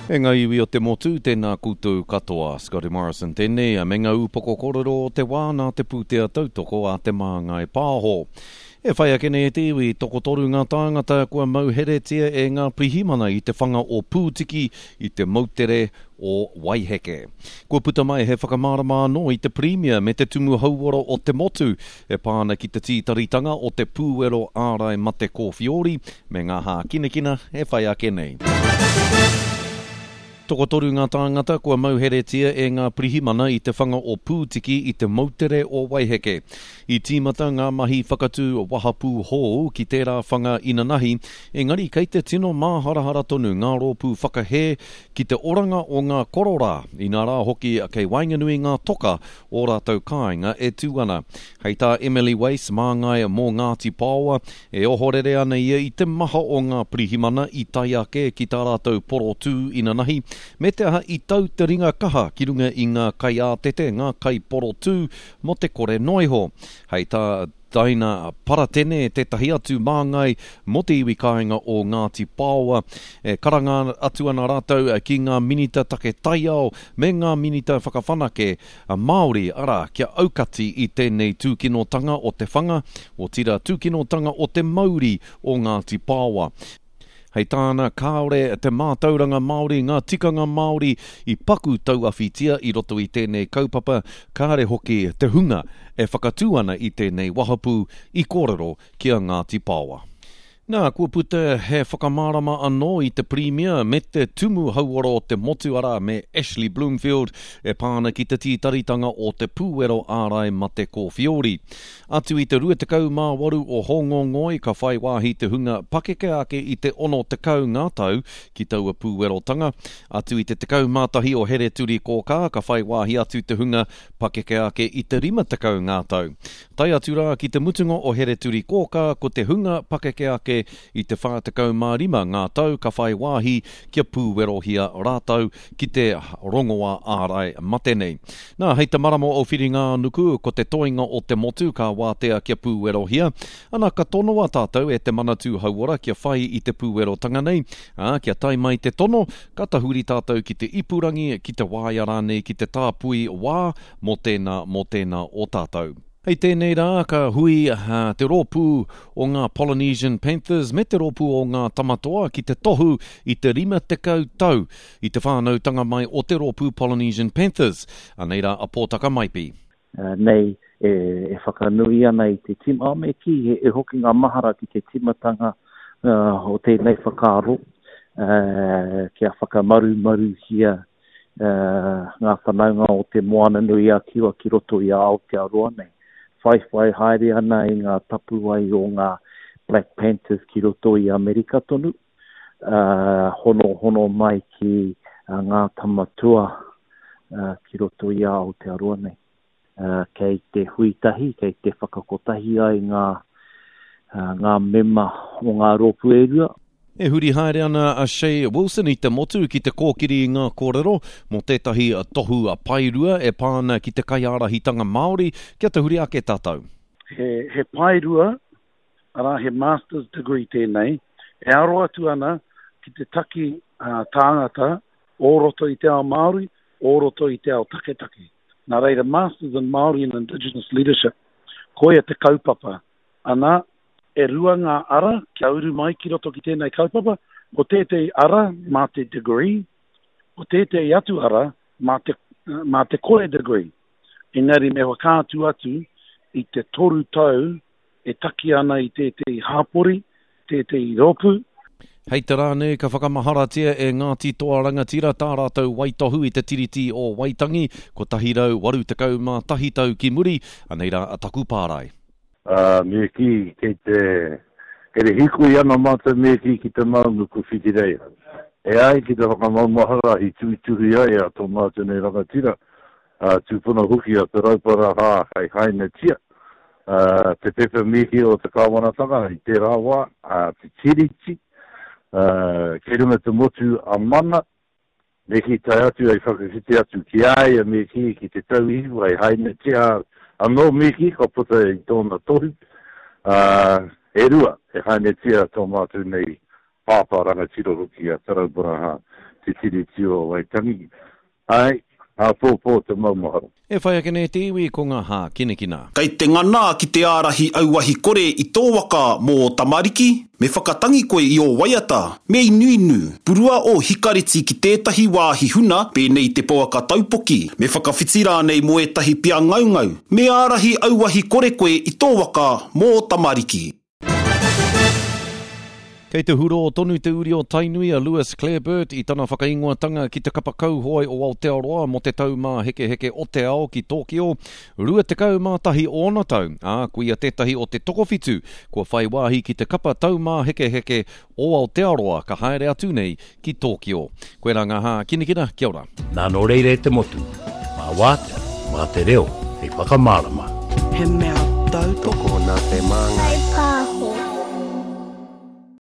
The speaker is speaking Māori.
E ngā iwi o te motu, tēnā koutou katoa, Scotty Morrison tēnei, a me ngā upoko kororo o te wā nā te pūtea tautoko a te māngai pāho. E whai akene e te iwi, toko toru ngā tāngata kua mauheretia e ngā prihimana i te whanga o pūtiki i te mautere o Waiheke. Kua puta mai he whakamārama anō i te Premier me te tumu hauora o te motu, e pāna ki te tītaritanga o te pūero ārai mate kōwhiori, me ngā hā kinekina e whai akene. Toko toru ngā tāngata kua mauheretia e ngā prihimana i te whanga o pūtiki i te mautere o Waiheke. I tīmata ngā mahi whakatū wahapū hou ki tērā whanga inanahi, engari kei te tino māharahara tonu ngā rōpū whakahe ki te oranga o ngā korora, i nā rā hoki kei wainganui ngā toka o rātou kāinga e tūana. Hei tā Emily Weiss māngai mō Ngāti Pāua e ohorere ana ia i te maha o ngā prihimana i tai ake ki tā rātou porotu inanahi, me te aha i tau te ringa kaha ki runga i ngā kai ātete, ngā kai porotu mo te kore noiho. Hei tā taina paratene te tahi atu māngai mo te iwi kāinga o Ngāti Pāua, e karanga atu ana rātou ki ngā minita take taiao me ngā minita whakawhanake a Māori ara kia aukati i tēnei tūkinotanga o te whanga, o tira tūkinotanga o te Māori o Ngāti Pāua. Hei tāna kāore te mātauranga Māori, ngā tikanga Māori i paku tauawhitia i roto i tēnei kaupapa, kāre hoki te hunga e whakatūana i tēnei wahapū i kōrero kia Ngāti Pāua. Nā, kua puta he whakamārama anō i te Premier me te tumu hauora o te motu ara me Ashley Bloomfield e pāna ki te tītaritanga o te pūero ārai mate kōwhiori. Atu i te 28 o Hongongoi ka whai wāhi te hunga pakeke ake i te 60 ngā tau ki taua pūerotanga. Atu i te 11 o here turi kōkā ka whai wāhi atu te hunga pakeke ake i te 50 ngā tau. Tai atu rā ki te mutunga o here turi kōkā ko te hunga pakeke ake i te 45 ngā tau ka whai wāhi kia pūwerohia rātau ki te rongoa ārai matenei. Nā, hei te maramo o whiringa nuku ko te toinga o te motu ka wātea kia pūwerohia, ana ka tonoa tātou e te manatū hauora kia whai i te pūwerotanga nei, kia tai mai te tono, ka tahuri tātou ki te ipurangi, ki te wāiara nei, ki te tāpui wā, mo tēnā o tātou. Hei tēnei rā ka hui te rōpū o ngā Polynesian Panthers me te rōpū o ngā tamatoa ki te tohu i te 50 tau i te whānautanga mai o te rōpū Polynesian Panthers. Anei rā apōtaka maipi. Nei e whakanui ana i te tima me ki e hoki ngā mahara ki te timatanga o tēnei whakaro kia whakamaru hia ngā whanaunga o te moana nui a kiwa ki roto i a Aotearoa nei. Whai haere ana i ngā tapu ai o ngā Black Panthers ki roto i Amerika tonu. Hono mai ki ngā tamatua ki roto i Aotearoa nei. Kei te huitahi, kei te whakakotahi ai ngā mema o ngā rōpū e rua. E huri haere ana a Shay Wilson i te motu ki te kōkiri i ngā kōrero, mo tētahi tohu a pairua e pāna ki te kaiarahitanga Māori, kia te huri ake tātou. He pairua, ara he master's degree tēnei, e aro atu ana ki te taki tāngata o roto i te ao Māori, o roto i te ao taketake. Nā reira Masters in Māori and Indigenous Leadership, koia te kaupapa, ana e rua ngā ara, kia uru mai ki roto ki tēnei kaupapa, o tētei ara mā te degree, o tētei atu ara mā te kore degree. Engari me wakātu atu i te toru tau e taki ana i tētei hāpori, tētei rōpū. Hei te rāne ka whakamaharatia e Ngāti Toa Rangatira tā rātou waitohu i te tiriti o Waitangi, ko tahirau 81 tau ki muri, anei rā ataku pārai. Me ki kei te hiku i ana mātou me ki te maunuku whitirei. E ai ki te whakamaumahara i tuituhi ai a tō mātou nei rangatira. Tūpuna huki a te raupara hā hei haina tia. Te pepe miki o te kāwanatanga i te rāwā, te tiriti. Kei runga te motu a mana. Me ki tai atu ai whakawhiti atu ki ai a me ki te tauhiu ai haina tia. Anō miki, ka puta i tōna tohu, e rua, e haine tia tō mātou nei pāpā rangatira hoki a Taraubara ha. te tiri tio Waitangi. Ai, a pōpō te maumahara. E whai ake ne te iwi ko ngā hā kinekina. Kei te ngana ki te ārahi auahi kore I tō waka mō Tamariki, me whakatangi koe I o Waiata, me inuinu, purua o hikariti ki tētahi wāhi huna, pēnei te poaka taupoki, me whakawhitira nei mo etahi pia ngaungau, me ārahi auahi kore koe I tō waka mō Tamariki. Kei te huro o tonu te uri o Tainui a Lewis Clareburt I tana whakaingoatanga ki te kapakau hoi o Aotearoa mo te tau mā heke heke o te ao ki Tokyo, rua te kau mā tahi ona tau, kuia tētahi o te tokowhitu, kua whai wāhi ki te kapa tau mā heke heke o Aotearoa ka haere atu nei ki Tokyo. Koe rā ngā hā kinekina, kia ora. Nā no reire te motu, mā wātea, mā te reo, hei whakamārama. He mea tau toko nā te māngai.